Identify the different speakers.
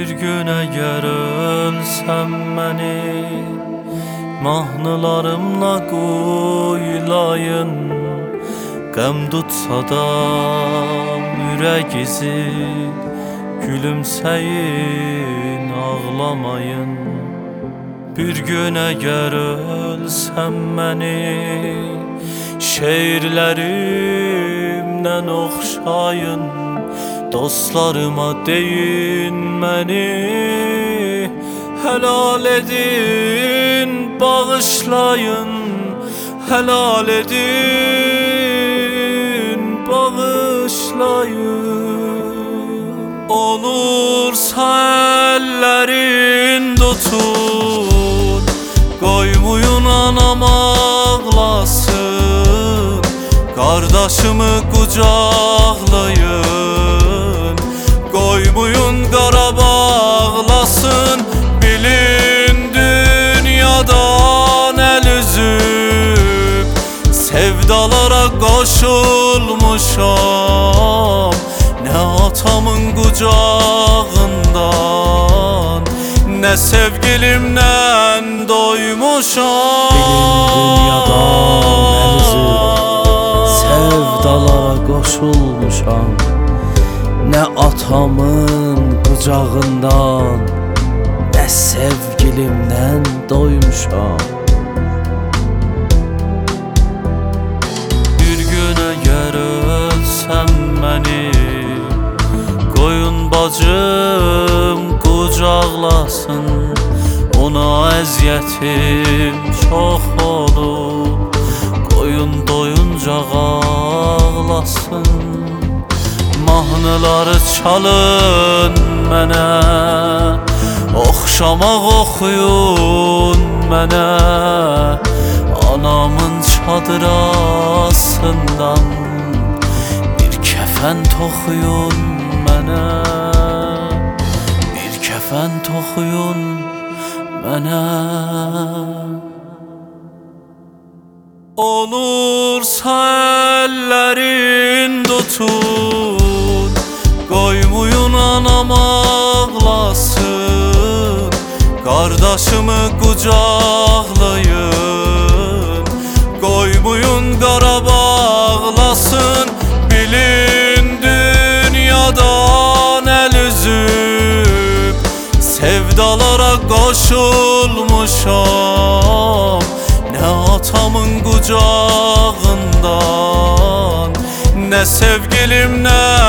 Speaker 1: Bir gün əgər ölsəm məni, mahnılarımla qoyulayın. Qəm tutsa da ürək izi, gülümsəyin, ağlamayın. Bir gün əgər ölsəm məni, şeirlərimlə oxşayın. Dostlarıma deyin məni, helal edin, bağışlayın. Helal edin, bağışlayın. Olursa əllərin tutun, qoymayın anam ağlasın. Qardaşımı qucaqlayın, qoymayın Qarabağ ağlasın. Bilin dünyadan əl üzüb, sevdalara qoşulmuşam. Nə atamın qucağından, nə sevgilimlə doymuşam.
Speaker 2: Bilin dünyadan əl üzüb, sevdalara qoşulmuşam. Nə atamın qucağından, nə sevgilimdən doymuşam.
Speaker 1: Bir gün əgər ölsəm məni, qoyun bacım qucaqlasın. Ona əziyyətim çox olub, qoyun doyunca ağlasın. Mahnıları çalın mənə, oxşamaq oxuyun mənə. Anamın çadırasından bir kəfən toxuyun mənə, bir kəfən toxuyun mənə. Olursa əllərin tutun, qoymayın anam ağlasın. Qardaşımı qucaqlayın, qoymayın Qarabağ ağlasın. Bilin dünyadan əl üzüb, sevdalara qoşulmuşam. Nə atamın qucağından, nə sevgilimlə